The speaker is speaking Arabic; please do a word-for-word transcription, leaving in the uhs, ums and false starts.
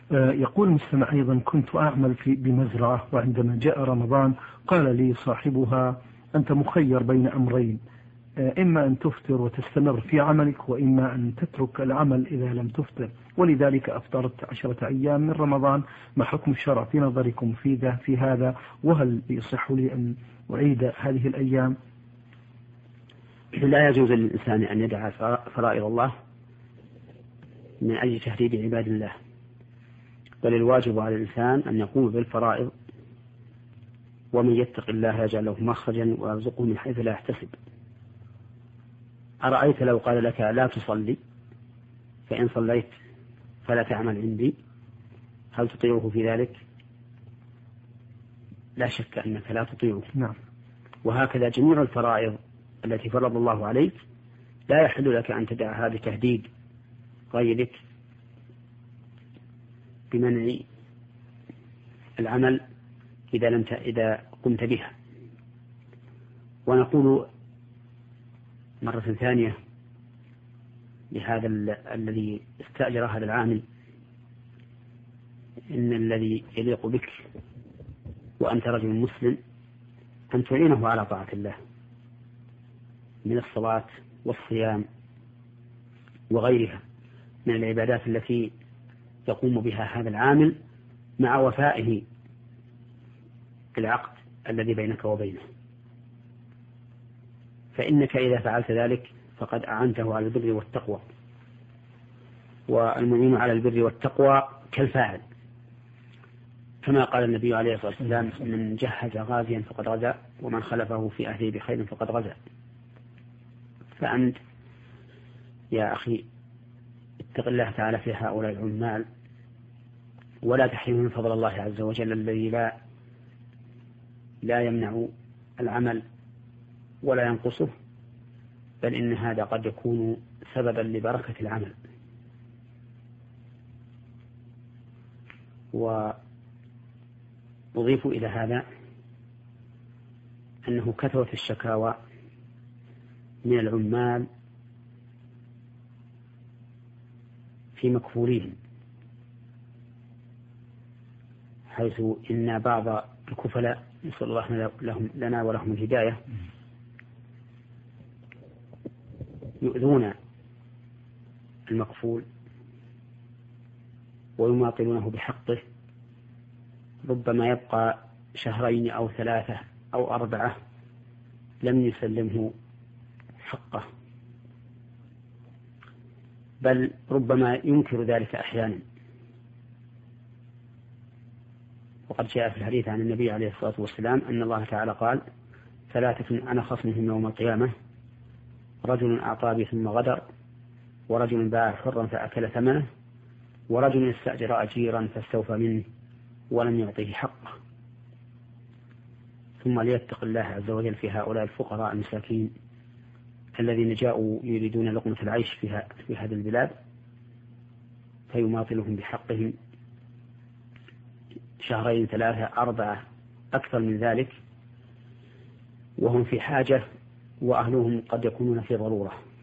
يقول المستمع أيضا: كنت أعمل في بمزرعة، وعندما جاء رمضان قال لي صاحبها: أنت مخير بين أمرين، إما أن تفطر وتستمر في عملك، وإما أن تترك العمل إذا لم تفطر، ولذلك أفطرت عشرة أيام من رمضان. ما حكم الشرع في نظركم في ده في هذا؟ وهل يصح لي أن أعيد هذه الأيام؟ لا يجوز للإنسان أن يدع فرائض الله من أجل تهديد عباد الله، بل الواجب على الإنسان أن يقوم بالفرائض، ومن يتق الله يجعل له مخرجا ويرزقه من حيث لا يحتسب. أرأيت لو قال لك لا تصلي، فإن صليت فلا تعمل عندي، هل تطيعه في ذلك؟ لا شك أنك لا تطيعه. نعم. وهكذا جميع الفرائض التي فرض الله عليك لا يحل لك أن تدع هذا تهديد غيرك بمنع العمل إذا لم إذا قمت بها. ونقول مرة ثانية لهذا الذي استأجر هذا العامل: إن الذي يليق بك وأنت رجل مسلم أن تعينه على طاعة الله من الصلاة والصيام وغيرها من العبادات التي يقوم بها هذا العامل مع وفائه بالعقد الذي بينك وبينه. فإنك إذا فعلت ذلك فقد أعنته على البر والتقوى، والمعين على البر والتقوى كالفاعل، كما قال النبي عليه الصلاة والسلام: من جهز غازيا فقد غزا، ومن خلفه في أهله بخير فقد غزا. فأنت يا أخي اتق الله تعالى في هؤلاء العمال، ولا تحرمهم من فضل الله عز وجل الذي لا لا يمنع العمل ولا ينقصه، بل إن هذا قد يكون سببا لبركة العمل. وأضيف إلى هذا أنه كثرت الشكاوى من العمال في مكفولين، حيث إن بعض الكفلاء نسأل الله لهم لنا ولهم الهداية يؤذون المكفول ويماطلونه بحقه، ربما يبقى شهرين أو ثلاثة أو أربعة لم يسلمه حقه، بل ربما ينكر ذلك أحيانا. وقد جاء في الحديث عن النبي عليه الصلاة والسلام أن الله تعالى قال: ثلاثة أنا خصمهم يوم القيامة: رجل أعطى بي ثم غدر، ورجل باع حرا فأكل ثمنه، ورجل استأجر أجيرا فاستوفى منه ولم يعطيه حقه. ثم ليتق الله عز وجل في هؤلاء الفقراء المساكين الذين جاءوا يريدون لقمة العيش في هذه البلاد، فيماطلهم بحقهم شهرين ثلاثة أربعة أكثر من ذلك، وهم في حاجة وأهلهم قد يكونون في ضرورة.